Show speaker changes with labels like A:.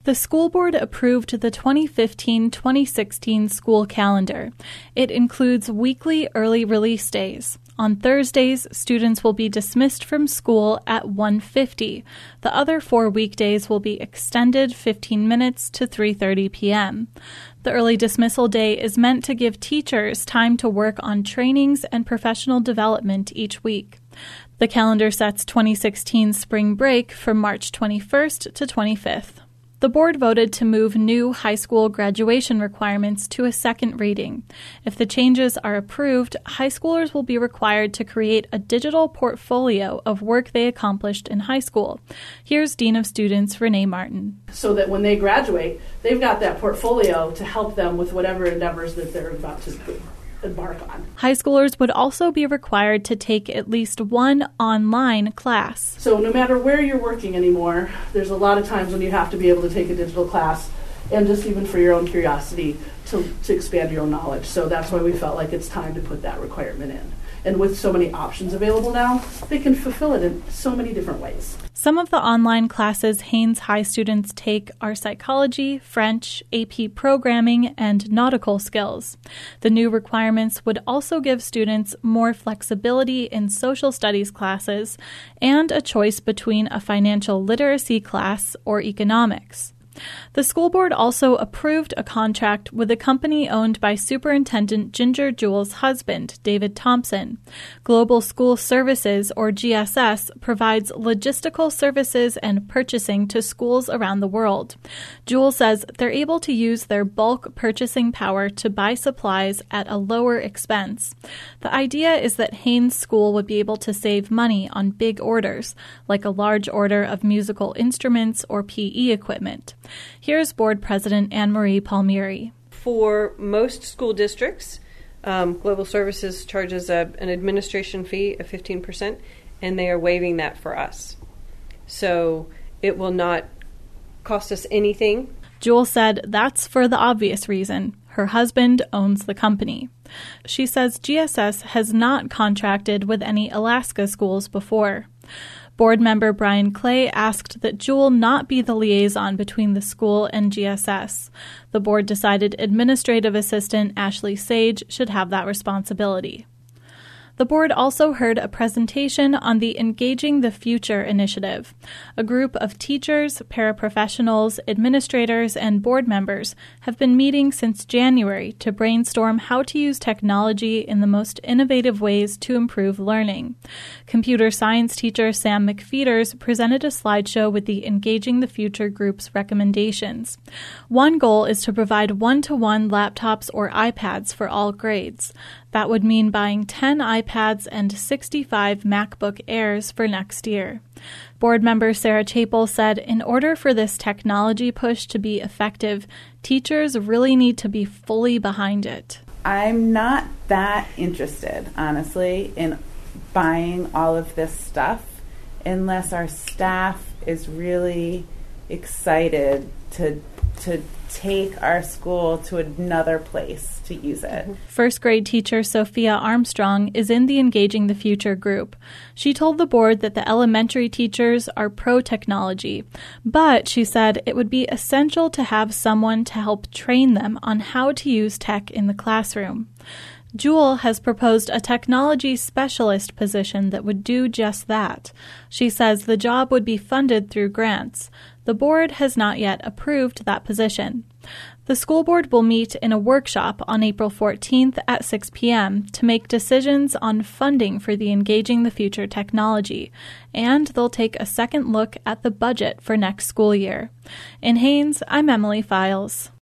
A: The school board approved the 2015-2016 school calendar. It includes weekly early release days. On Thursdays, students will be dismissed from school at 1:50. The other 4 weekdays will be extended 15 minutes to 3:30 p.m. The early dismissal day is meant to give teachers time to work on trainings and professional development each week. The calendar sets 2016 spring break from March 21st to 25th. The board voted to move new high school graduation requirements to a second reading. If the changes are approved, high schoolers will be required to create a digital portfolio of work they accomplished in high school. Here's Dean of Students Renee Martin.
B: So that when they graduate, they've got that portfolio to help them with whatever endeavors that they're about to embark on.
A: High schoolers would also be required to take at least one online class.
B: So no matter where you're working anymore, there's a lot of times when you have to be able to take a digital class, and just even for your own curiosity to expand your own knowledge. So that's why we felt like it's time to put that requirement in. And with so many options available now, they can fulfill it in so many different ways.
A: Some of the online classes Haines High students take are psychology, French, AP programming, and nautical skills. The new requirements would also give students more flexibility in social studies classes and a choice between a financial literacy class or economics. The school board also approved a contract with a company owned by Superintendent Ginger Jewell's husband, David Thompson. Global School Services, or GSS, provides logistical services and purchasing to schools around the world. Jewell says they're able to use their bulk purchasing power to buy supplies at a lower expense. The idea is that Haines School would be able to save money on big orders, like a large order of musical instruments or PE equipment. Here's Board President Anne-Marie Palmieri.
C: For most school districts, Global Services charges an administration fee of 15%, and they are waiving that for us. So it will not cost us anything.
A: Jewell said that's for the obvious reason. Her husband owns the company. She says GSS has not contracted with any Alaska schools before. Board member Brian Clay asked that Jewell not be the liaison between the school and GSS. The board decided Administrative Assistant Ashley Sage should have that responsibility. The board also heard a presentation on the Engaging the Future initiative. A group of teachers, paraprofessionals, administrators, and board members have been meeting since January to brainstorm how to use technology in the most innovative ways to improve learning. Computer science teacher Sam McFeeters presented a slideshow with the Engaging the Future group's recommendations. One goal is to provide one-to-one laptops or iPads for all grades. That would mean buying 10 iPads and 65 MacBook Airs for next year. Board member Sarah Chapel said in order for this technology push to be effective, teachers really need to be fully behind it.
D: I'm not that interested, honestly, in buying all of this stuff unless our staff is really excited to take our school to another place to use it.
A: First grade teacher Sophia Armstrong is in the Engaging the Future group. She told the board that the elementary teachers are pro-technology, but she said it would be essential to have someone to help train them on how to use tech in the classroom. Jewell has proposed a technology specialist position that would do just that. She says the job would be funded through grants. The board has not yet approved that position. The school board will meet in a workshop on April 14th at 6 p.m. to make decisions on funding for the Engaging the Future technology, and they'll take a second look at the budget for next school year. In Haines, I'm Emily Files.